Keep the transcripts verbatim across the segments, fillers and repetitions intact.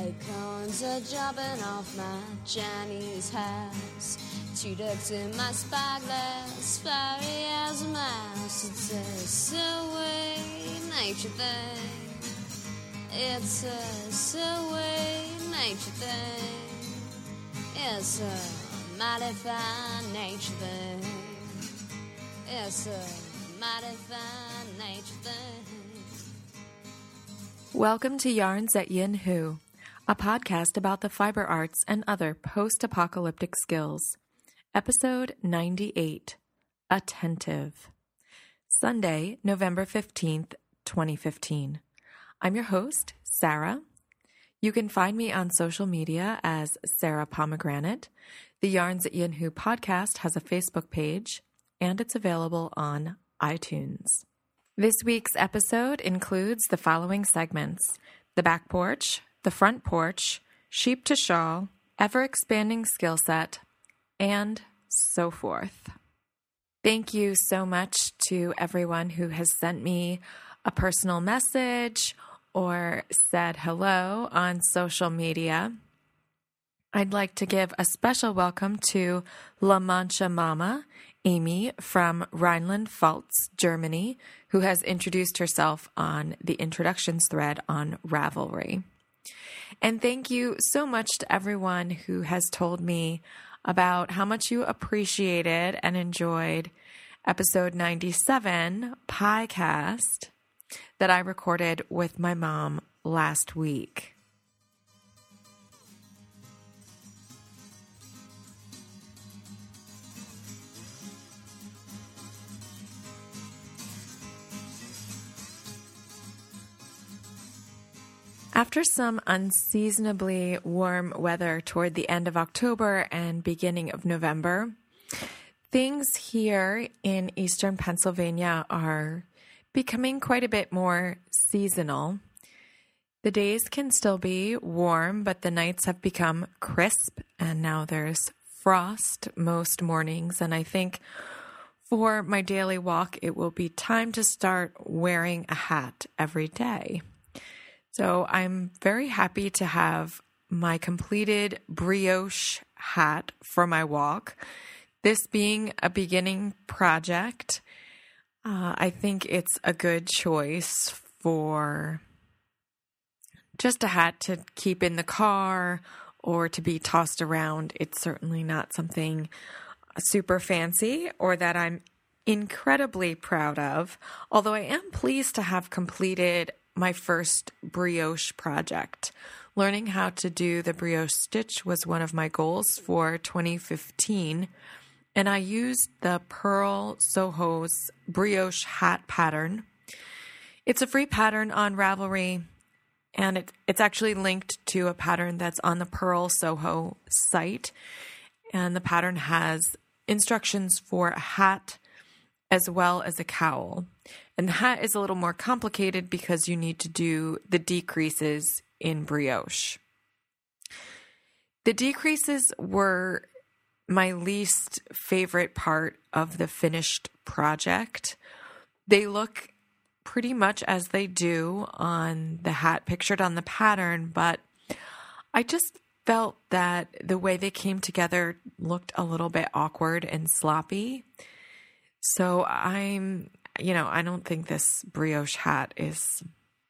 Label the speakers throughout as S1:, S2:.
S1: Acorns are jumping off my Chinese house. Two ducks in my spyglass, fiery as a mouse. It's a subway nature thing. It's a subway nature thing. It's a mighty fine nature thing. It's a mighty fine nature thing.
S2: Welcome to Yarns at Yin Hu, a podcast about the fiber arts and other post-apocalyptic skills. Episode ninety-eight, Attentive. Sunday, November fifteenth, twenty fifteen. I'm your host, Sarah. You can find me on social media as Sarah Pomegranate. The Yarns at Yin Hu podcast has a Facebook page, and it's available on iTunes. This week's episode includes the following segments: the back porch, the front porch, sheep to shawl, ever-expanding skill set, and so forth. Thank you so much to everyone who has sent me a personal message or said hello on social media. I'd like to give a special welcome to La Mancha Mama, Amy from Rhineland-Pfalz, Germany, who has introduced herself on the introductions thread on Ravelry. And thank you so much to everyone who has told me about how much you appreciated and enjoyed episode ninety-seven, Piecast, that I recorded with my mom last week. After some unseasonably warm weather toward the end of October and beginning of November, things here in eastern Pennsylvania are becoming quite a bit more seasonal. The days can still be warm, but the nights have become crisp, and now there's frost most mornings. And I think for my daily walk, it will be time to start wearing a hat every day. So I'm very happy to have my completed brioche hat for my walk. This being a beginning project, uh, I think it's a good choice for just a hat to keep in the car or to be tossed around. It's certainly not something super fancy or that I'm incredibly proud of, although I am pleased to have completed my first brioche project. Learning how to do the brioche stitch was one of my goals for twenty fifteen, and I used the Pearl Soho's brioche hat pattern. It's a free pattern on Ravelry, and it, it's actually linked to a pattern that's on the Pearl Soho site, and the pattern has instructions for a hat as well as a cowl. And the hat is a little more complicated because you need to do the decreases in brioche. The decreases were my least favorite part of the finished project. They look pretty much as they do on the hat pictured on the pattern, but I just felt that the way they came together looked a little bit awkward and sloppy. So I'm, you know, I don't think this brioche hat is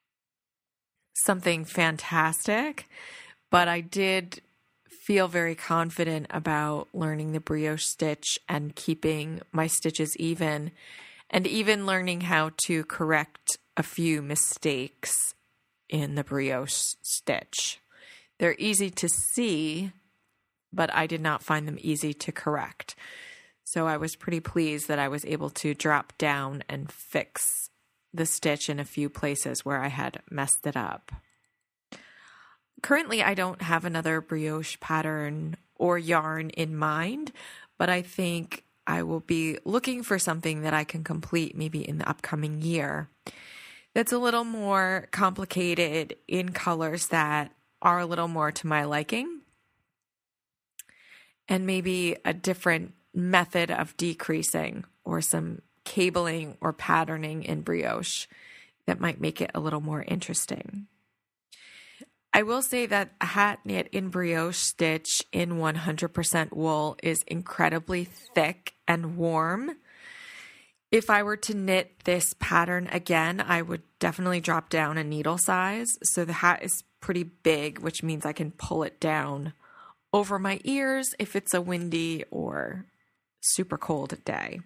S2: something fantastic, but I did feel very confident about learning the brioche stitch and keeping my stitches even, and even learning how to correct a few mistakes in the brioche stitch. They're easy to see, but I did not find them easy to correct. So I was pretty pleased that I was able to drop down and fix the stitch in a few places where I had messed it up. Currently, I don't have another brioche pattern or yarn in mind, but I think I will be looking for something that I can complete maybe in the upcoming year that's a little more complicated in colors that are a little more to my liking, and maybe a different method of decreasing or some cabling or patterning in brioche that might make it a little more interesting. I will say that a hat knit in brioche stitch in one hundred percent wool is incredibly thick and warm. If I were to knit this pattern again, I would definitely drop down a needle size. So the hat is pretty big, which means I can pull it down over my ears if it's a windy or super cold day.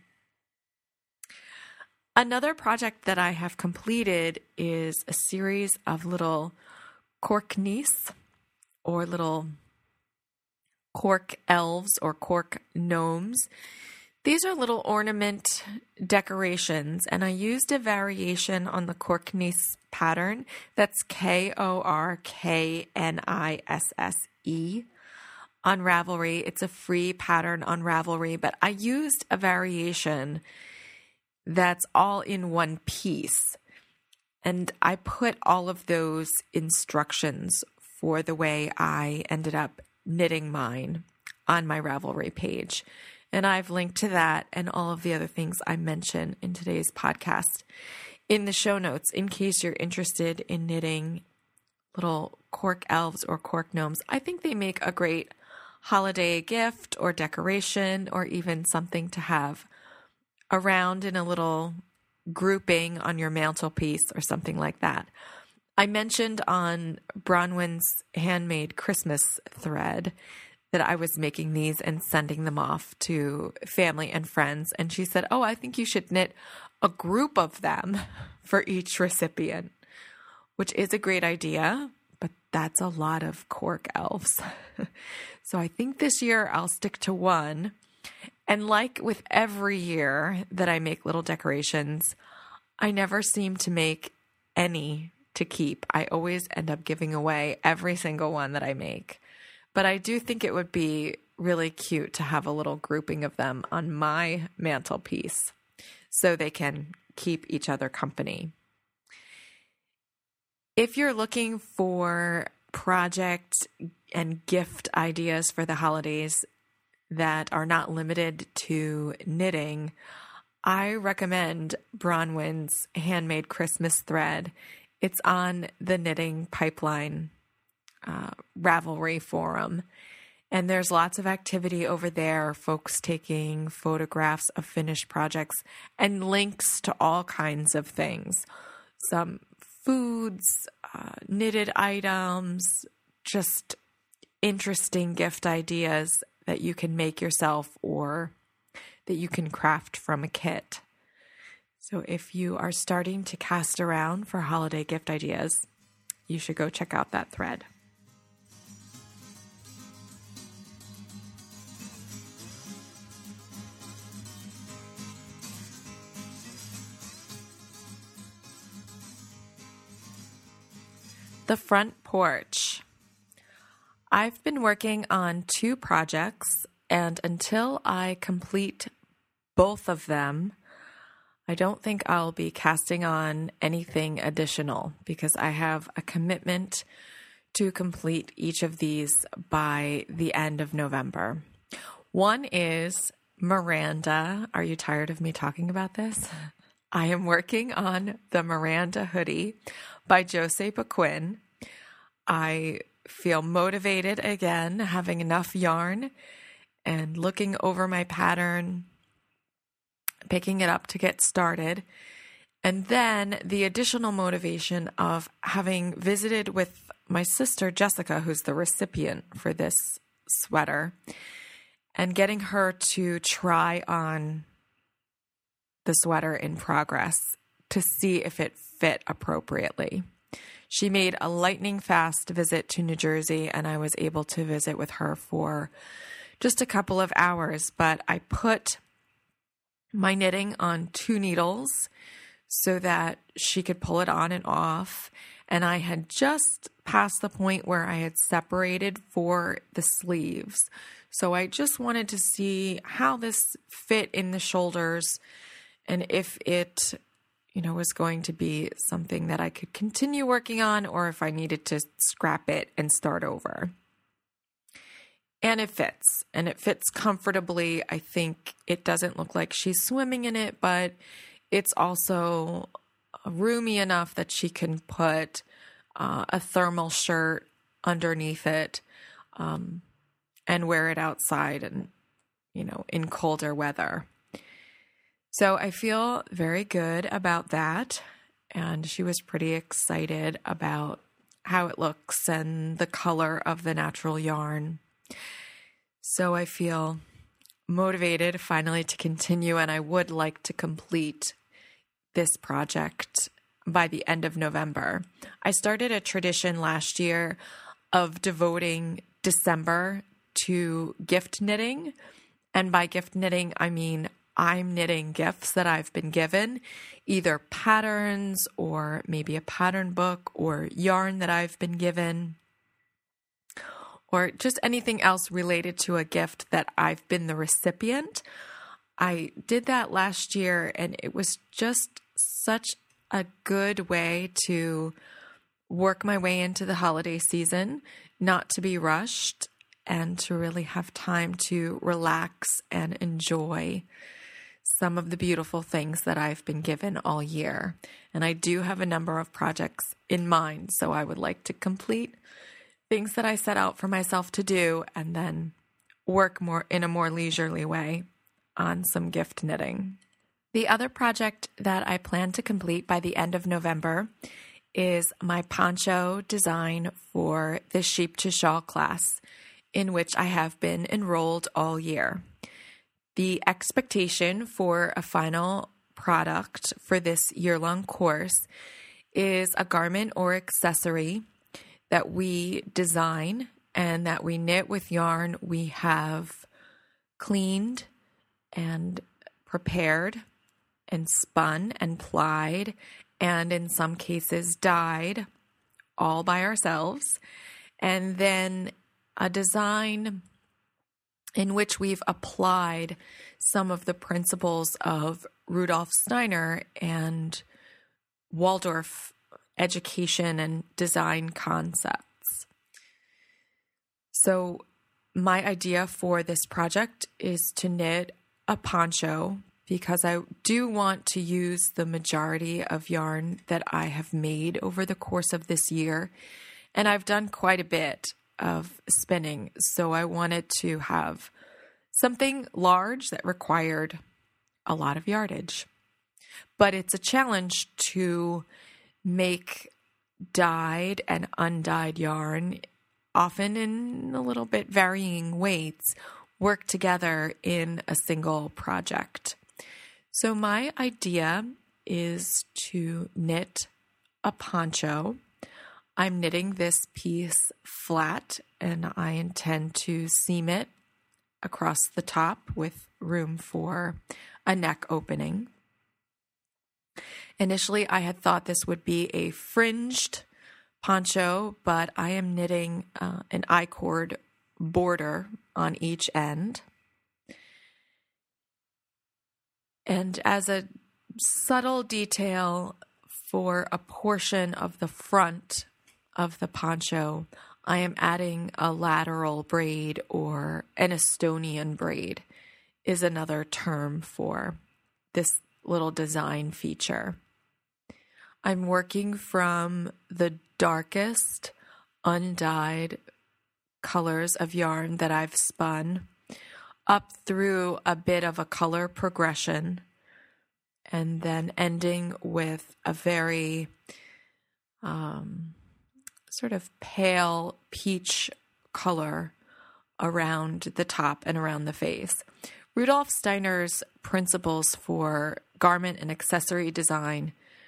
S2: Another project that I have completed is a series of little cork niece or little cork elves or cork gnomes. These are little ornament decorations, and I used a variation on the cork niece pattern. That's K O R K N I S S E on Ravelry. It's a free pattern on Ravelry, but I used a variation that's all in one piece. And I put all of those instructions for the way I ended up knitting mine on my Ravelry page. And I've linked to that and all of the other things I mention in today's podcast in the show notes in case you're interested in knitting little cork elves or cork gnomes. I think they make a great holiday gift or decoration or even something to have around in a little grouping on your mantelpiece or something like that. I mentioned on Bronwyn's handmade Christmas thread that I was making these and sending them off to family and friends. And she said, oh, I think you should knit a group of them for each recipient, which is a great idea, but that's a lot of cork elves. So I think this year I'll stick to one. And like with every year that I make little decorations, I never seem to make any to keep. I always end up giving away every single one that I make. But I do think it would be really cute to have a little grouping of them on my mantelpiece so they can keep each other company. If you're looking for project and gift ideas for the holidays that are not limited to knitting, I recommend Bronwyn's handmade Christmas thread. It's on the Knitting Pipeline uh, Ravelry forum, and there's lots of activity over there, folks taking photographs of finished projects and links to all kinds of things. Some foods, uh, knitted items, just interesting gift ideas that you can make yourself or that you can craft from a kit. So if you are starting to cast around for holiday gift ideas, you should go check out that thread. The front porch. I've been working on two projects, and until I complete both of them, I don't think I'll be casting on anything additional because I have a commitment to complete each of these by the end of November. One is Miranda. Are you tired of me talking about this? I am working on the Miranda hoodie by Jose Paquin. I feel motivated again, having enough yarn and looking over my pattern, picking it up to get started. And then the additional motivation of having visited with my sister, Jessica, who's the recipient for this sweater, and getting her to try on the sweater in progress to see if it fit appropriately. She made a lightning fast visit to New Jersey, and I was able to visit with her for just a couple of hours, but I put my knitting on two needles so that she could pull it on and off, and I had just passed the point where I had separated for the sleeves. So I just wanted to see how this fit in the shoulders and if it, you know, was going to be something that I could continue working on or if I needed to scrap it and start over. And it fits, and it fits comfortably. I think it doesn't look like she's swimming in it, but it's also roomy enough that she can put uh, a thermal shirt underneath it um, and wear it outside and, you know, in colder weather. So I feel very good about that. And she was pretty excited about how it looks and the color of the natural yarn. So I feel motivated finally to continue, and I would like to complete this project by the end of November. I started a tradition last year of devoting December to gift knitting. And by gift knitting, I mean I'm knitting gifts that I've been given, either patterns or maybe a pattern book or yarn that I've been given, or just anything else related to a gift that I've been the recipient. I did that last year, and it was just such a good way to work my way into the holiday season, not to be rushed, and to really have time to relax and enjoy some of the beautiful things that I've been given all year. And I do have a number of projects in mind, so I would like to complete things that I set out for myself to do and then work more in a more leisurely way on some gift knitting. The other project that I plan to complete by the end of November is my poncho design for the Sheep to Shawl class, in which I have been enrolled all year. The expectation for a final product for this year-long course is a garment or accessory that we design and that we knit with yarn we have cleaned and prepared and spun and plied and in some cases dyed all by ourselves, and then a design in which we've applied some of the principles of Rudolf Steiner and Waldorf education and design concepts. So my idea for this project is to knit a poncho because I do want to use the majority of yarn that I have made over the course of this year. And I've done quite a bit of spinning, so I wanted to have something large that required a lot of yardage. But it's a challenge to make dyed and undyed yarn, often in a little bit varying weights, work together in a single project. So my idea is to knit a poncho. I'm knitting this piece flat, and I intend to seam it across the top with room for a neck opening. Initially, I had thought this would be a fringed poncho, but I am knitting uh, an I-cord border on each end. And as a subtle detail for a portion of the front of the poncho, I am adding a lateral braid, or an Estonian braid is another term for this little design feature. I'm working from the darkest undyed colors of yarn that I've spun up through a bit of a color progression, and then ending with a very um, sort of pale peach color around the top and around the face. Rudolf Steiner's principles for garment and accessory design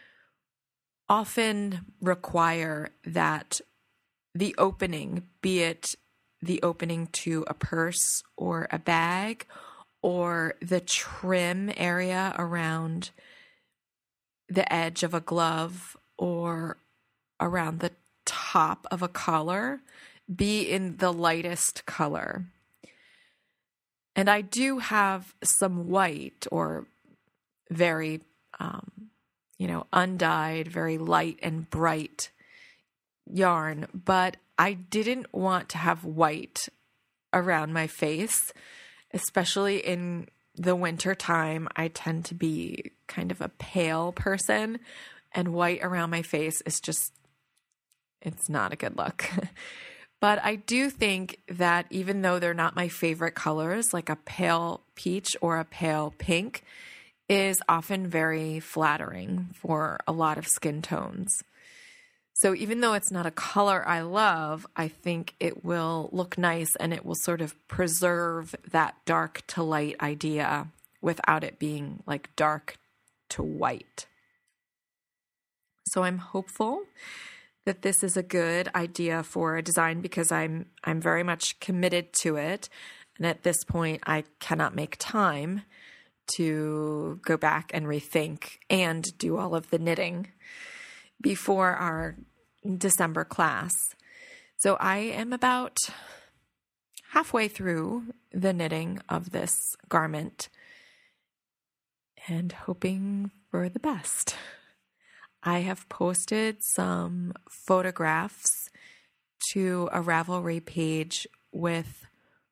S2: often require that the opening, be it the opening to a purse or a bag, or the trim area around the edge of a glove or around the top of a collar, be in the lightest color. And I do have some white or very, um, you know, undyed, very light and bright yarn, but I didn't want to have white around my face, especially in the winter time. I tend to be kind of a pale person, and white around my face is just, it's not a good look. But I do think that even though they're not my favorite colors, like a pale peach or a pale pink is often very flattering for a lot of skin tones. So even though it's not a color I love, I think it will look nice and it will sort of preserve that dark to light idea without it being like dark to white. So I'm hopeful that this is a good idea for a design because I'm I'm very much committed to it. And at this point, I cannot make time to go back and rethink and do all of the knitting before our December class. So I am about halfway through the knitting of this garment and hoping for the best. I have posted some photographs to a Ravelry page with,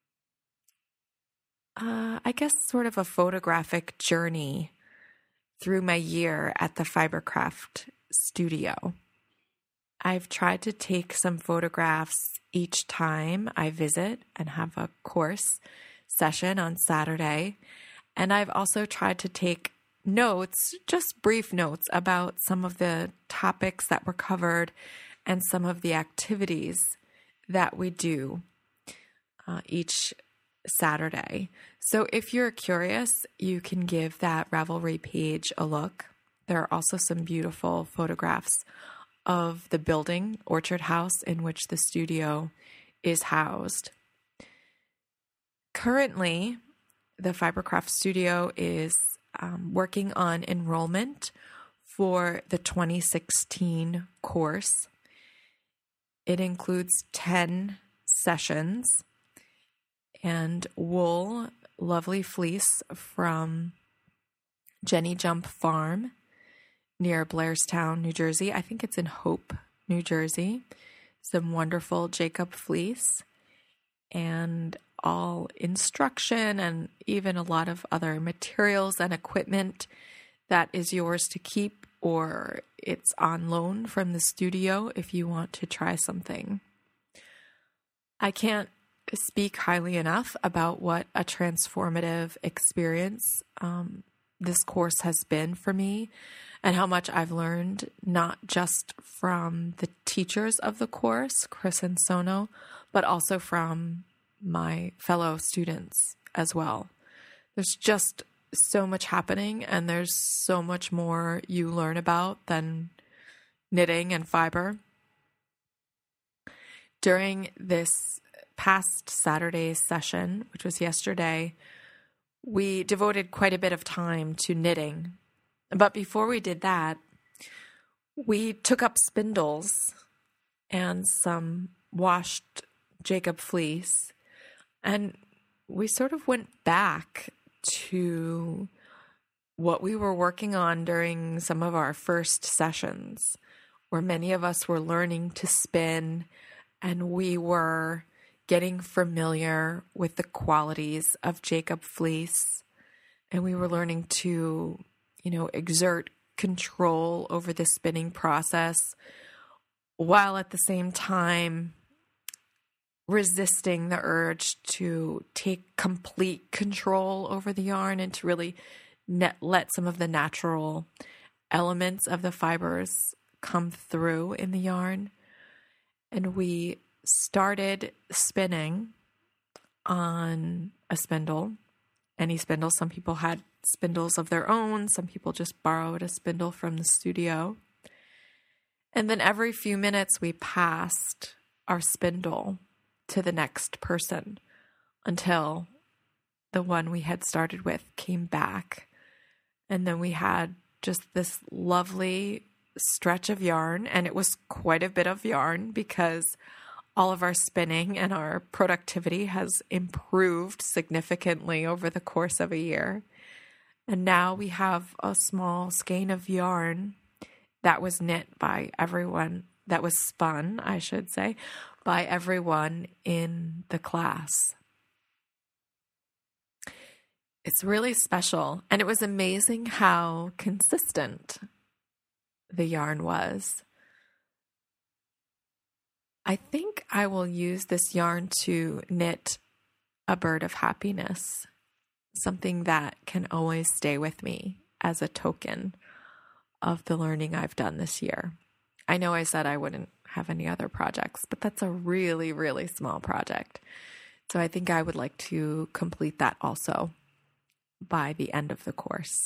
S2: uh, I guess, sort of a photographic journey through my year at the Fibercraft studio. I've tried to take some photographs each time I visit and have a course session on Saturday. And I've also tried to take notes, just brief notes about some of the topics that were covered and some of the activities that we do uh, each Saturday. So if you're curious, you can give that Ravelry page a look. There are also some beautiful photographs of the building, Orchard House, in which the studio is housed. Currently, the Fibercraft studio is um, working on enrollment for the twenty sixteen course. It includes ten sessions and wool, lovely fleece from Jenny Jump Farm near Blairstown, New Jersey. I think it's in Hope, New Jersey. Some wonderful Jacob fleece and all instruction and even a lot of other materials and equipment that is yours to keep, or it's on loan from the studio if you want to try something. I can't speak highly enough about what a transformative experience um, this course has been for me and how much I've learned, not just from the teachers of the course, Chris and Sono, but also from my fellow students as well. There's just so much happening, and there's so much more you learn about than knitting and fiber. During this past Saturday's session, which was yesterday, we devoted quite a bit of time to knitting. But before we did that, we took up spindles and some washed Jacob fleece, and we sort of went back to what we were working on during some of our first sessions, where many of us were learning to spin and we were getting familiar with the qualities of Jacob fleece, and we were learning to, you know, exert control over the spinning process while at the same time resisting the urge to take complete control over the yarn and to really net, let some of the natural elements of the fibers come through in the yarn. And we started spinning on a spindle, any spindle. Some people had spindles of their own. Some people just borrowed a spindle from the studio. And then every few minutes we passed our spindle to the next person until the one we had started with came back. And then we had just this lovely stretch of yarn, and it was quite a bit of yarn because all of our spinning and our productivity has improved significantly over the course of a year. And now we have a small skein of yarn that was knit by everyone, that was spun, I should say, by everyone in the class. It's really special. And it was amazing how consistent the yarn was. I think I will use this yarn to knit a bird of happiness, something that can always stay with me as a token of the learning I've done this year. I know I said I wouldn't have any other projects, but that's a really, really small project. So I think I would like to complete that also by the end of the course.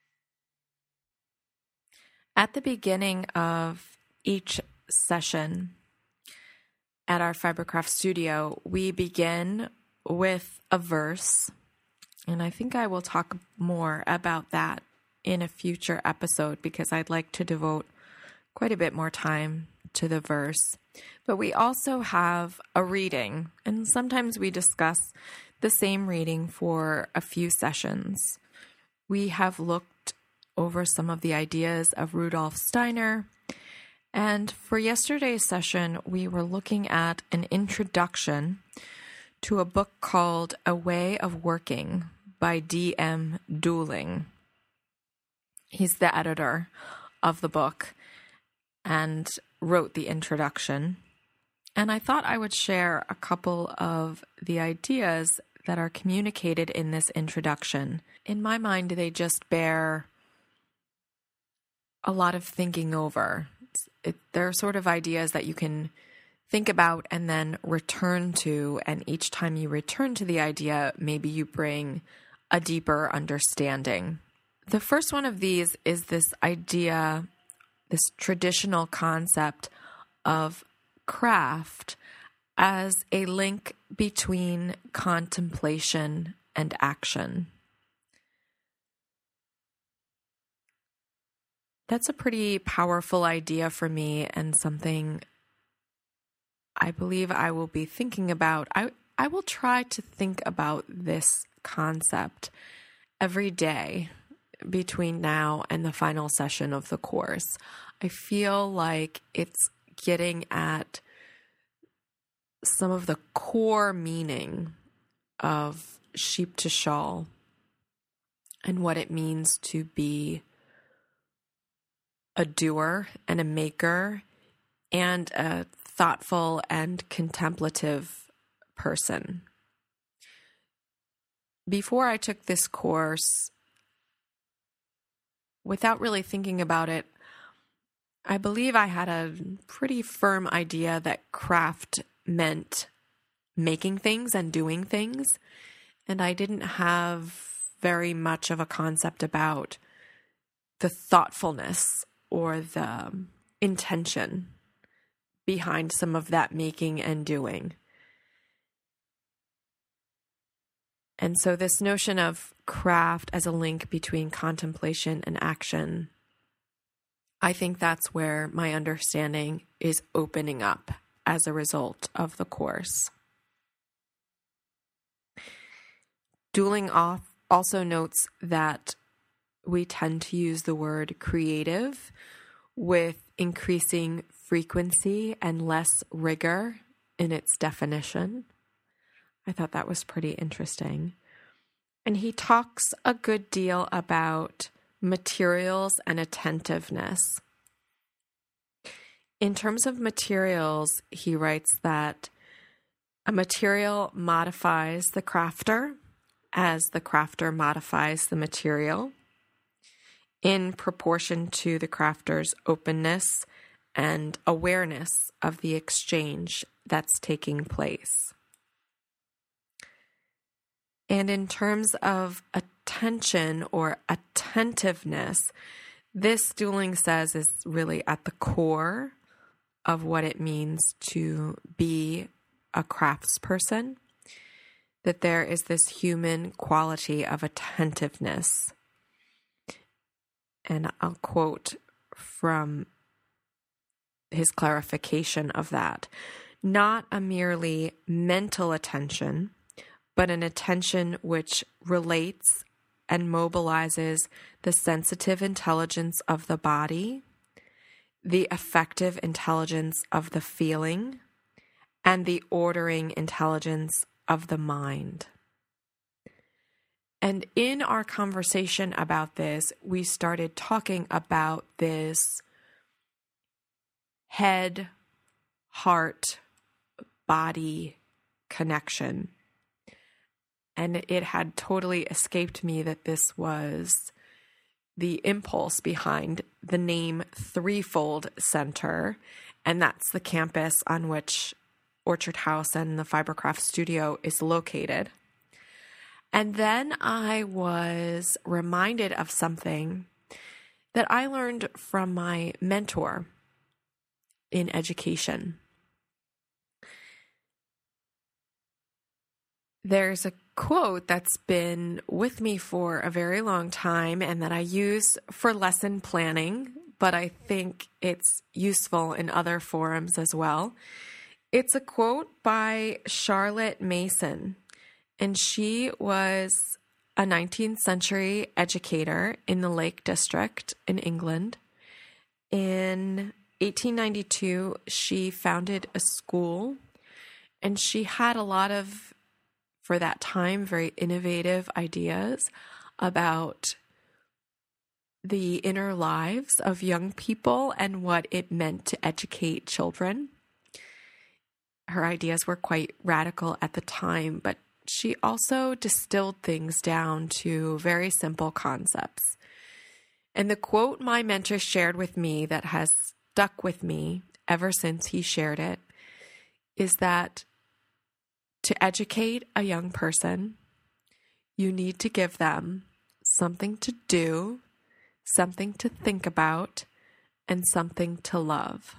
S2: At the beginning of each session at our Fibercraft studio, we begin with a verse, and I think I will talk more about that in a future episode because I'd like to devote quite a bit more time to the verse. But we also have a reading, and sometimes we discuss the same reading for a few sessions. We have looked over some of the ideas of Rudolf Steiner, and for yesterday's session, we were looking at an introduction to a book called A Way of Working by D M Dooling. He's the editor of the book and wrote the introduction. And I thought I would share a couple of the ideas that are communicated in this introduction. In my mind, they just bear a lot of thinking over. It, they're sort of ideas that you can think about and then return to. And each time you return to the idea, maybe you bring a deeper understanding. The first one of these is this idea, this traditional concept of craft as a link between contemplation and action. That's a pretty powerful idea for me and something I believe I will be thinking about. I, I will try to think about this concept every day between now and the final session of the course. I feel like it's getting at some of the core meaning of sheep to shawl and what it means to be a doer and a maker and a thoughtful and contemplative person. Before I took this course, without really thinking about it, I believe I had a pretty firm idea that craft meant making things and doing things, and I didn't have very much of a concept about the thoughtfulness or the intention behind some of that making and doing. And so this notion of craft as a link between contemplation and action, I think that's where my understanding is opening up as a result of the course. Dooling off also notes that we tend to use the word creative with increasing frequency and less rigor in its definition. I thought that was pretty interesting. And he talks a good deal about materials and attentiveness. In terms of materials, he writes that a material modifies the crafter as the crafter modifies the material in proportion to the crafter's openness and awareness of the exchange that's taking place. And in terms of attention or attentiveness, this Dooling says is really at the core of what it means to be a craftsperson, that there is this human quality of attentiveness. And I'll quote from his clarification of that. Not a merely mental attention, but an attention which relates and mobilizes the sensitive intelligence of the body, the affective intelligence of the feeling, and the ordering intelligence of the mind. And in our conversation about this, we started talking about this head, heart, body connection. And it had totally escaped me that this was the impulse behind the name Threefold Center. And that's the campus on which Orchard House and the Fibercraft Studio is located. And then I was reminded of something that I learned from my mentor in education. There's a quote that's been with me for a very long time and that I use for lesson planning, but I think it's useful in other forums as well. It's a quote by Charlotte Mason, and she was a nineteenth century educator in the Lake District in England. In eighteen ninety-two, she founded a school, and she had a lot of, for that time, very innovative ideas about the inner lives of young people and what it meant to educate children. Her ideas were quite radical at the time, but she also distilled things down to very simple concepts. And the quote my mentor shared with me that has stuck with me ever since he shared it is that to educate a young person, you need to give them something to do, something to think about, and something to love.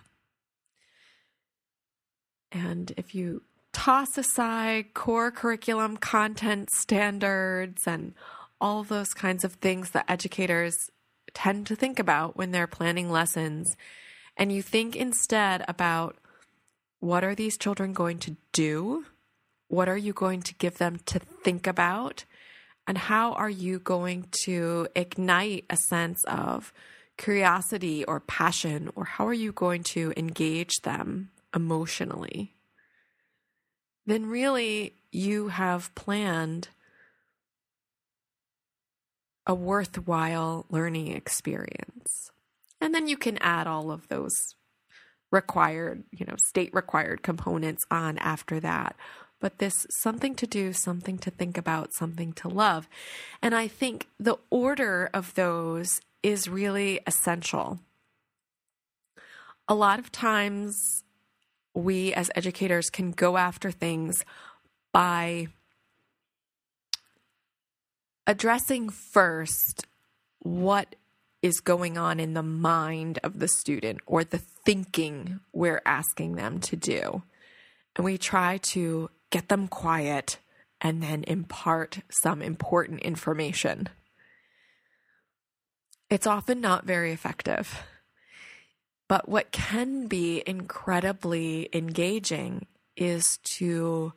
S2: And if you toss aside core curriculum content standards and all those kinds of things that educators tend to think about when they're planning lessons, and you think instead about what are these children going to do? What are you going to give them to think about? And how are you going to ignite a sense of curiosity or passion? Or how are you going to engage them emotionally? Then really you have planned a worthwhile learning experience. And then you can add all of those required, you know, state required components on after that. But this something to do, something to think about, something to love. And I think the order of those is really essential. A lot of times we as educators can go after things by addressing first what is going on in the mind of the student or the thinking we're asking them to do. And we try to get them quiet and then impart some important information. It's often not very effective. But what can be incredibly engaging is to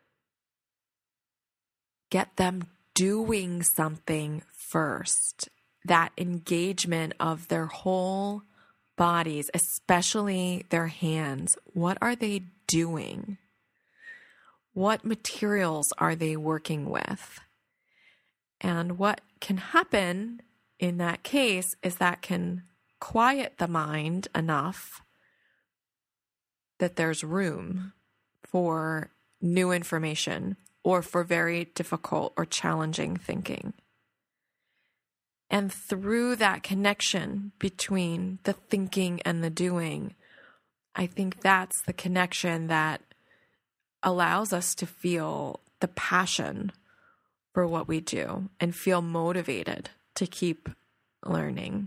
S2: get them doing something first. That engagement of their whole bodies, especially their hands. What are they doing? What materials are they working with? And what can happen in that case is that can quiet the mind enough that there's room for new information or for very difficult or challenging thinking. And through that connection between the thinking and the doing, I think that's the connection that allows us to feel the passion for what we do and feel motivated to keep learning.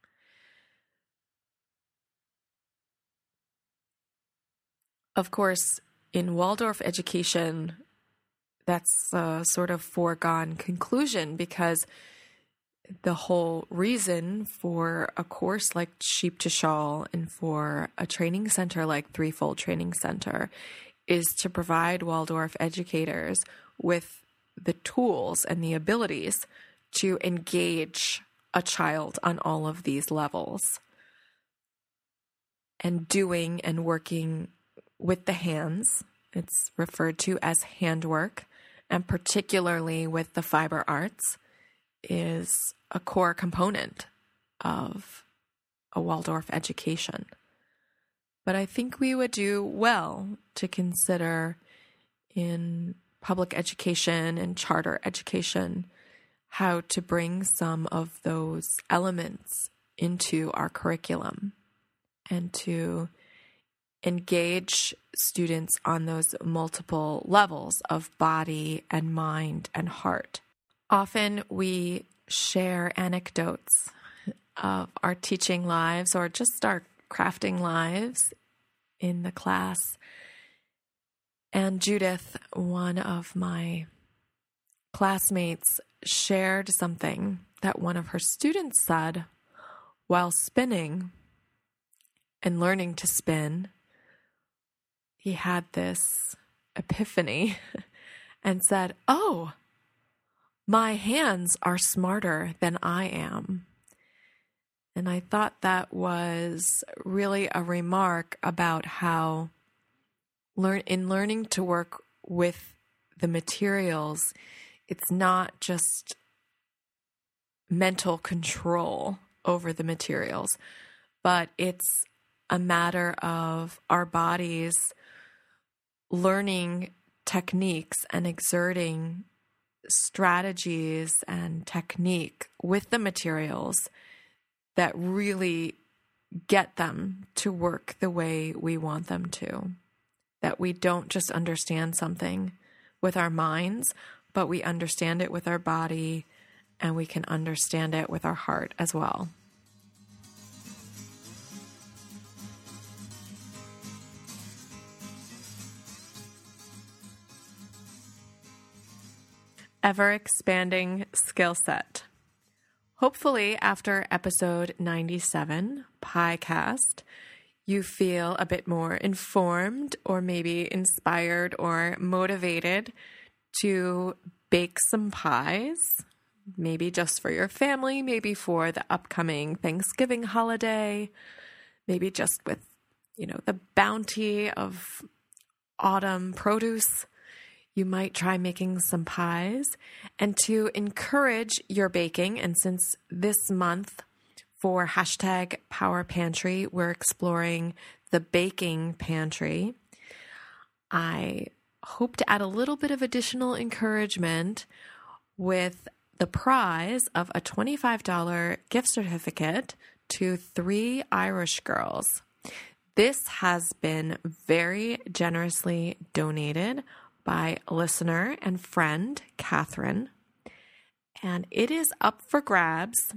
S2: Of course, in Waldorf education, that's a sort of foregone conclusion because the whole reason for a course like Sheep to Shawl and for a training center like Threefold Training Center is to provide Waldorf educators with the tools and the abilities to engage a child on all of these levels. And doing and working with the hands, it's referred to as handwork, and particularly with the fiber arts, is a core component of a Waldorf education. But I think we would do well to consider in public education and charter education how to bring some of those elements into our curriculum and to engage students on those multiple levels of body and mind and heart. Often we share anecdotes of our teaching lives or just our crafting lives in the class. And Judith, one of my classmates, shared something that one of her students said while spinning and learning to spin. He had this epiphany and said, "Oh, my hands are smarter than I am." And I thought that was really a remark about how learn in learning to work with the materials, it's not just mental control over the materials, but it's a matter of our bodies learning techniques and exerting strategies and technique with the materials that really get them to work the way we want them to. That we don't just understand something with our minds, but we understand it with our body and we can understand it with our heart as well. Ever-expanding skill set. Hopefully, after episode ninety-seven, PieCast, you feel a bit more informed or maybe inspired or motivated to bake some pies, maybe just for your family, maybe for the upcoming Thanksgiving holiday, maybe just with, you know, the bounty of autumn produce. You might try making some pies. And to encourage your baking, and since this month for hashtag Power Pantry, we're exploring the baking pantry, I hope to add a little bit of additional encouragement with the prize of a twenty-five dollars gift certificate to Three Irish Girls. This has been very generously donated by listener and friend Catherine, and it is up for grabs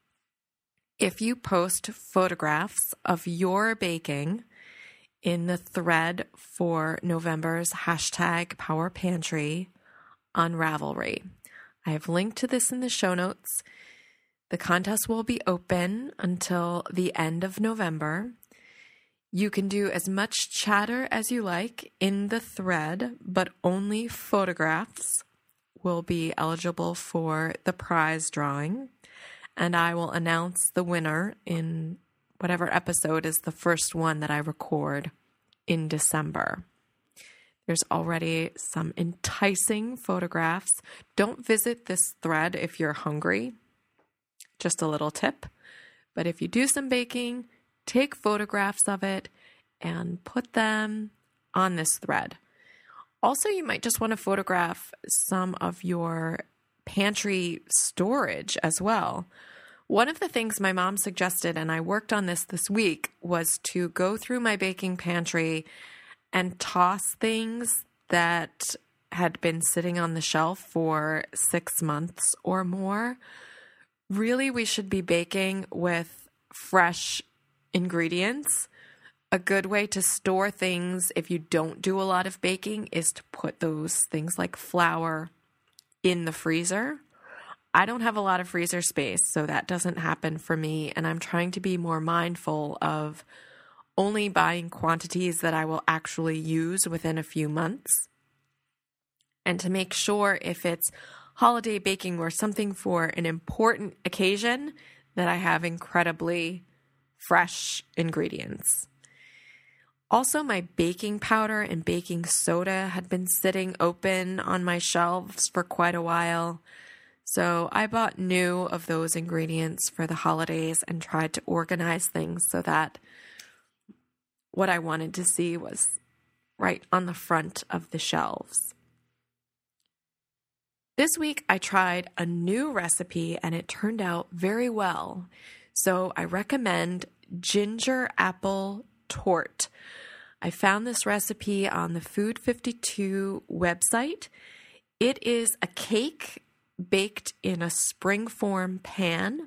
S2: if you post photographs of your baking in the thread for November's hashtag Power Pantry on Ravelry. I have linked to this in the show notes. The contest will be open until the end of November. You can do as much chatter as you like in the thread, but only photographs will be eligible for the prize drawing. And I will announce the winner in whatever episode is the first one that I record in December. There's already some enticing photographs. Don't visit this thread if you're hungry. Just a little tip. But if you do some baking, take photographs of it and put them on this thread. Also, you might just want to photograph some of your pantry storage as well. One of the things my mom suggested, and I worked on this this week, was to go through my baking pantry and toss things that had been sitting on the shelf for six months or more. Really, we should be baking with fresh ingredients. A good way to store things if you don't do a lot of baking is to put those things like flour in the freezer. I don't have a lot of freezer space, so that doesn't happen for me, and I'm trying to be more mindful of only buying quantities that I will actually use within a few months, and to make sure if it's holiday baking or something for an important occasion that I have incredibly fresh ingredients. Also, my baking powder and baking soda had been sitting open on my shelves for quite a while. So I bought new of those ingredients for the holidays and tried to organize things so that what I wanted to see was right on the front of the shelves. This week I tried a new recipe and it turned out very well. So I recommend ginger apple torte. I found this recipe on the Food fifty-two website. It is a cake baked in a springform pan.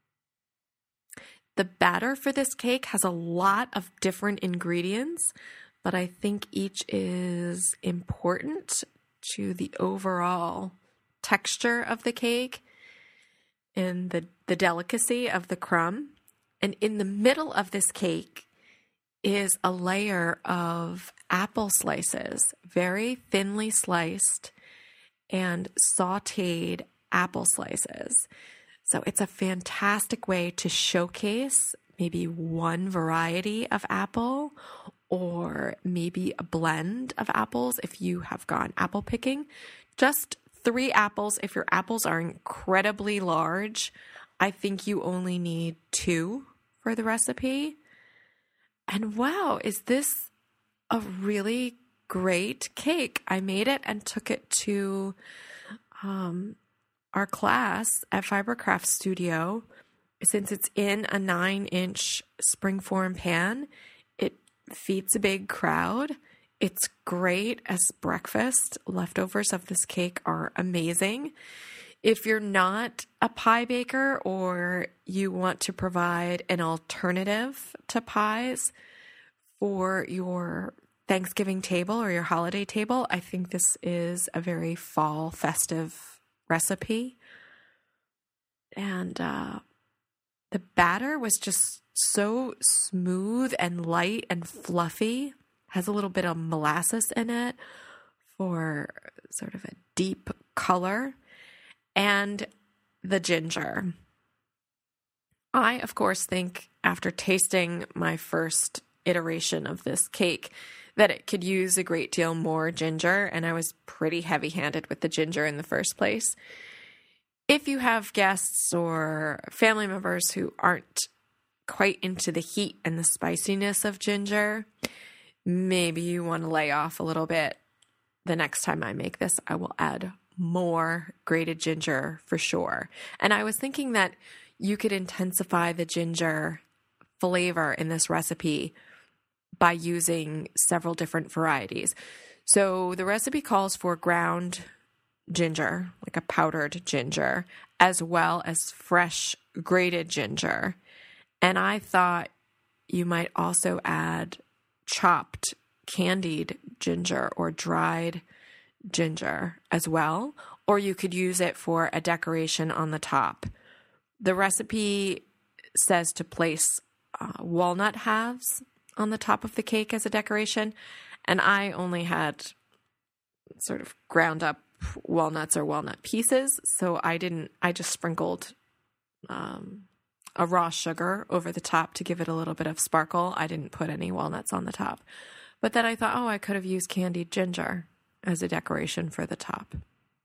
S2: The batter for this cake has a lot of different ingredients, but I think each is important to the overall texture of the cake and the, the delicacy of the crumb. And in the middle of this cake is a layer of apple slices, very thinly sliced and sauteed apple slices. So it's a fantastic way to showcase maybe one variety of apple or maybe a blend of apples if you have gone apple picking. Just three apples. If your apples are incredibly large, I think you only need two for the recipe. And wow, is this a really great cake? I made it and took it to um, our class at Fibercraft Studio. Since it's in a nine-inch springform pan, it feeds a big crowd. It's great as breakfast. Leftovers of this cake are amazing. If you're not a pie baker or you want to provide an alternative to pies for your Thanksgiving table or your holiday table, I think this is a very fall festive recipe. And uh, the batter was just so smooth and light and fluffy. Has a little bit of molasses in it for sort of a deep color. And the ginger. I, of course, think after tasting my first iteration of this cake that it could use a great deal more ginger, and I was pretty heavy-handed with the ginger in the first place. If you have guests or family members who aren't quite into the heat and the spiciness of ginger, maybe you want to lay off a little bit. The next time I make this, I will add more grated ginger for sure. And I was thinking that you could intensify the ginger flavor in this recipe by using several different varieties. So the recipe calls for ground ginger, like a powdered ginger, as well as fresh grated ginger. And I thought you might also add chopped candied ginger or dried ginger as well, or you could use it for a decoration on the top. The recipe says to place uh, walnut halves on the top of the cake as a decoration, and I only had sort of ground up walnuts or walnut pieces, so I didn't, I just sprinkled um, a raw sugar over the top to give it a little bit of sparkle. I didn't put any walnuts on the top. But then I thought, oh, I could have used candied ginger as a decoration for the top.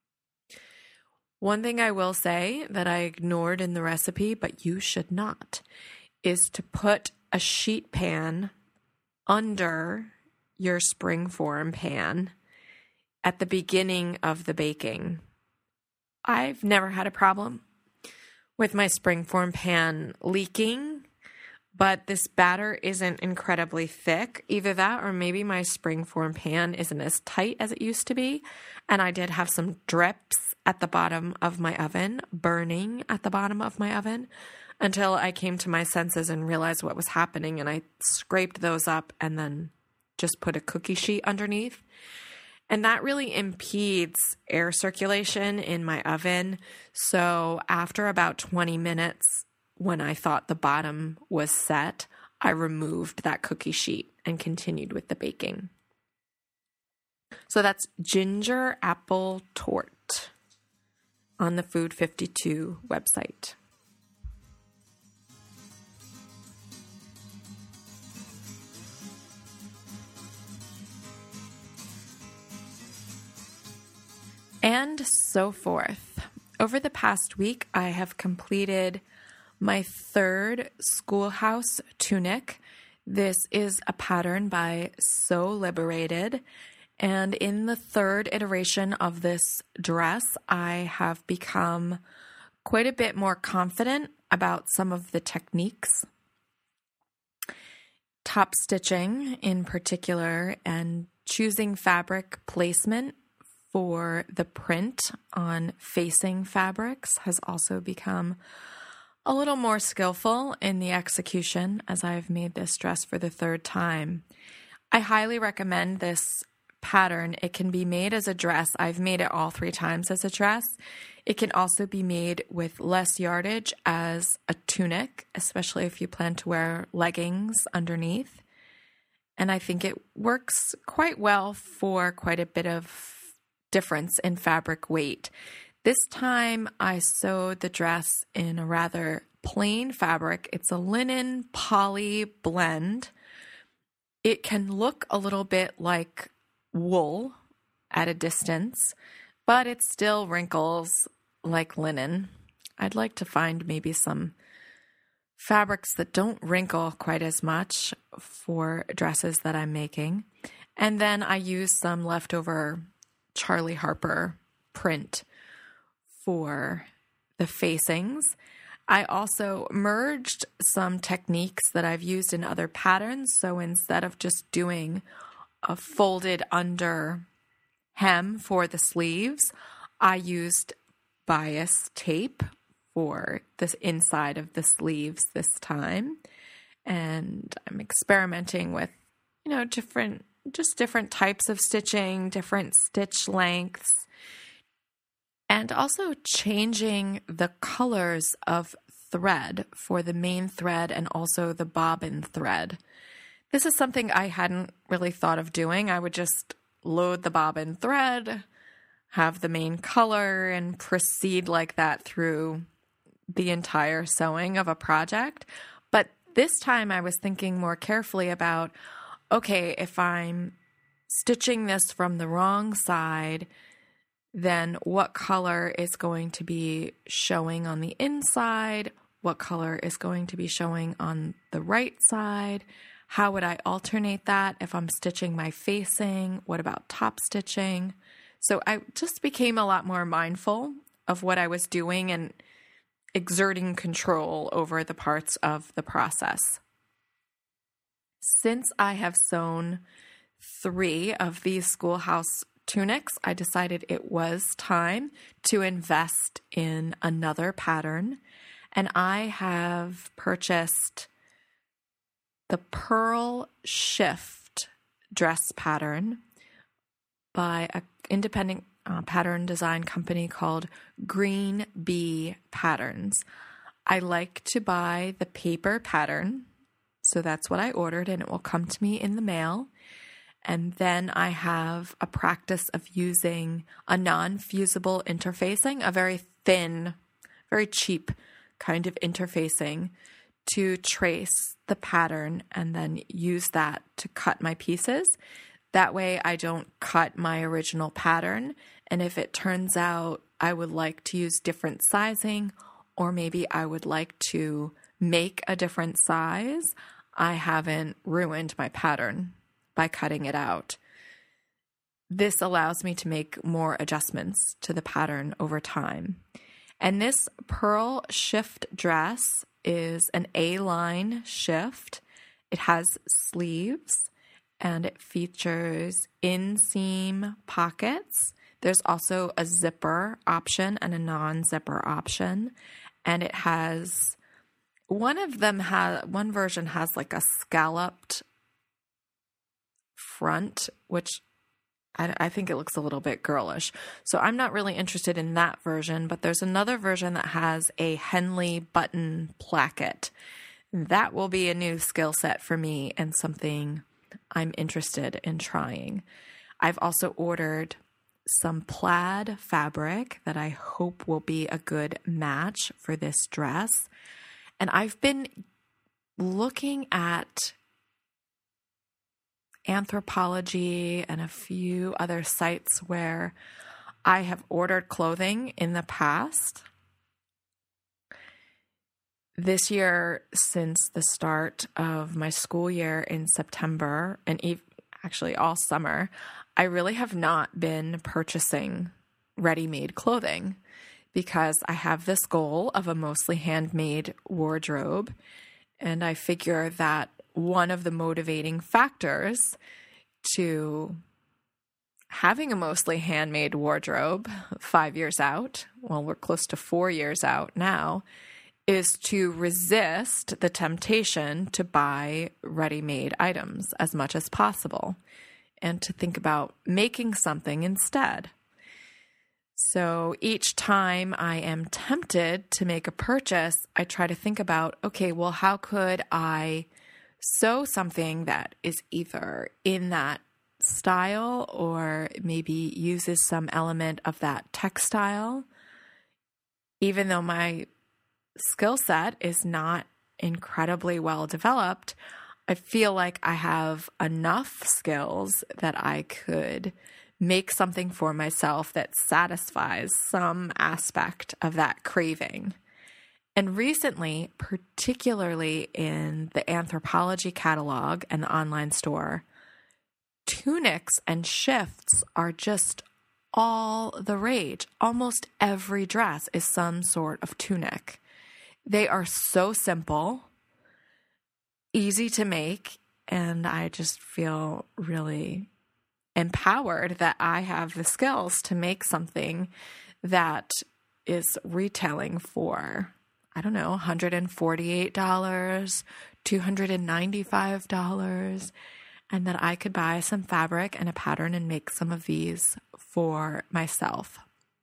S2: One thing I will say that I ignored in the recipe, but you should not, is to put a sheet pan under your springform pan at the beginning of the baking. I've never had a problem with my springform pan leaking, but this batter isn't incredibly thick. Either that or maybe my springform pan isn't as tight as it used to be, and I did have some drips at the bottom of my oven, burning at the bottom of my oven, until I came to my senses and realized what was happening, and I scraped those up and then just put a cookie sheet underneath. And that really impedes air circulation in my oven. So after about twenty minutes, when I thought the bottom was set, I removed that cookie sheet and continued with the baking. So that's ginger apple torte on the Food fifty-two website. And so forth. Over the past week, I have completed my third schoolhouse tunic. This is a pattern by So Liberated. And in the third iteration of this dress, I have become quite a bit more confident about some of the techniques. Top stitching in particular, and choosing fabric placement for the print on facing fabrics has also become a little more skillful in the execution as I've made this dress for the third time. I highly recommend this pattern. It can be made as a dress. I've made it all three times as a dress. It can also be made with less yardage as a tunic, especially if you plan to wear leggings underneath. And I think it works quite well for quite a bit of difference in fabric weight. This time I sewed the dress in a rather plain fabric. It's a linen poly blend. It can look a little bit like wool at a distance, but it still wrinkles like linen. I'd like to find maybe some fabrics that don't wrinkle quite as much for dresses that I'm making. And then I use some leftover Charlie Harper print for the facings. I also merged some techniques that I've used in other patterns. So instead of just doing a folded under hem for the sleeves, I used bias tape for this inside of the sleeves this time. And I'm experimenting with, you know, different, just different types of stitching, different stitch lengths, and also changing the colors of thread for the main thread and also the bobbin thread. This is something I hadn't really thought of doing. I would just load the bobbin thread, have the main color, and proceed like that through the entire sewing of a project. But this time I was thinking more carefully about, okay, if I'm stitching this from the wrong side, then what color is going to be showing on the inside? What color is going to be showing on the right side? How would I alternate that if I'm stitching my facing? What about top stitching? So I just became a lot more mindful of what I was doing and exerting control over the parts of the process. Since I have sewn three of these schoolhouse tunics, I decided it was time to invest in another pattern. And I have purchased the Pearl Shift dress pattern by an independent uh, pattern design company called Green Bee Patterns. I like to buy the paper pattern, so that's what I ordered, and it will come to me in the mail. And then I have a practice of using a non-fusible interfacing, a very thin, very cheap kind of interfacing to trace the pattern and then use that to cut my pieces. That way I don't cut my original pattern. And if it turns out I would like to use different sizing, or maybe I would like to make a different size, I haven't ruined my pattern by cutting it out. This allows me to make more adjustments to the pattern over time. And this Pearl Shift dress is an A-line shift. It has sleeves and it features inseam pockets. There's also a zipper option and a non-zipper option. And it has, one of them has, one version has like a scalloped front, which I, I think it looks a little bit girlish. So I'm not really interested in that version, but there's another version that has a Henley button placket. That will be a new skill set for me and something I'm interested in trying. I've also ordered some plaid fabric that I hope will be a good match for this dress. And I've been looking at Anthropologie and a few other sites where I have ordered clothing in the past. this year, since the start of my school year in September, and ev- actually all summer, I really have not been purchasing ready-made clothing because I have this goal of a mostly handmade wardrobe. And I figure that one of the motivating factors to having a mostly handmade wardrobe five years out, well, we're close to four years out now, is to resist the temptation to buy ready-made items as much as possible and to think about making something instead. So each time I am tempted to make a purchase, I try to think about, okay, well, how could I sew something that is either in that style or maybe uses some element of that textile, even though my skill set is not incredibly well developed, I feel like I have enough skills that I could make something for myself that satisfies some aspect of that craving. And recently, particularly in the Anthropologie catalog and the online store, tunics and shifts are just all the rage. Almost every dress is some sort of tunic. They are so simple, easy to make, and I just feel really empowered that I have the skills to make something that is retailing for, I don't know, one hundred forty-eight dollars, two hundred ninety-five dollars, and that I could buy some fabric and a pattern and make some of these for myself.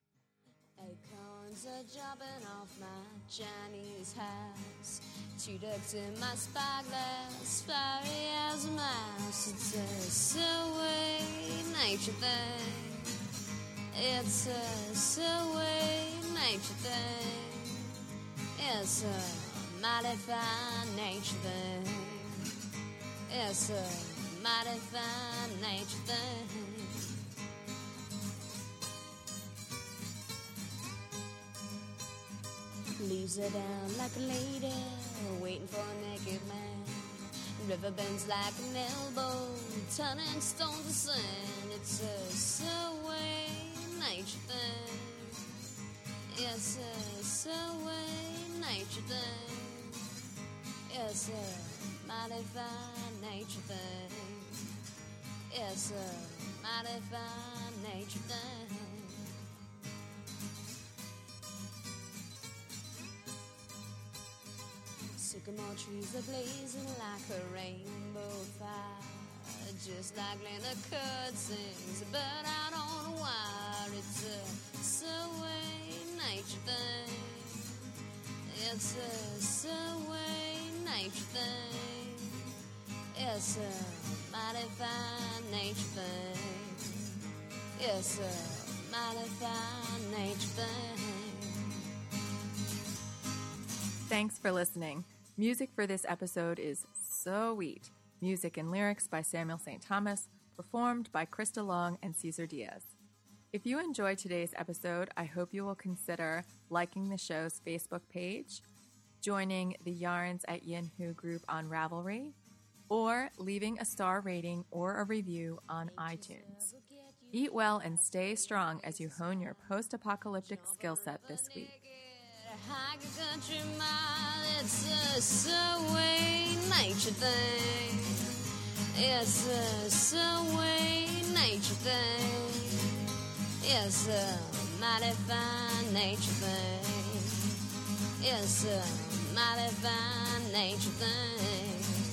S1: Acorns are dropping off my Chinese house. Two ducks in my spyglass, fiery as a mouse. It's a silly nature thing. It's a silly nature thing. It's a mighty fine nature thing. It's a mighty fine nature thing. Leaves her down like a lady, waiting for a naked man. River bends like an elbow, turning stones to sand. It's a silly nature thing. It's a silly nature thing. It's a mighty fine nature thing. It's a mighty fine nature thing. Sycamore trees are blazing like a rainbow fire, just like Linda Curd sings a bird out on a wire. It's a silly nature thing. It's a silly nature thing. It's a mighty fine nature thing. It's a mighty fine nature thing.
S2: Thanks for listening. Music for this episode is So Wheat. Music and lyrics by Samuel Saint Thomas, performed by Krista Long and Cesar Diaz. If you enjoyed today's episode, I hope you will consider liking the show's Facebook page, joining the Yarns at Yin Hu group on Ravelry, or leaving a star rating or a review on iTunes. Eat well and stay strong as you hone your post-apocalyptic skill set this week.
S1: Country mile, it's a silly nature thing. It's a silly nature thing. It's a mighty fine nature thing. It's a mighty fine nature thing.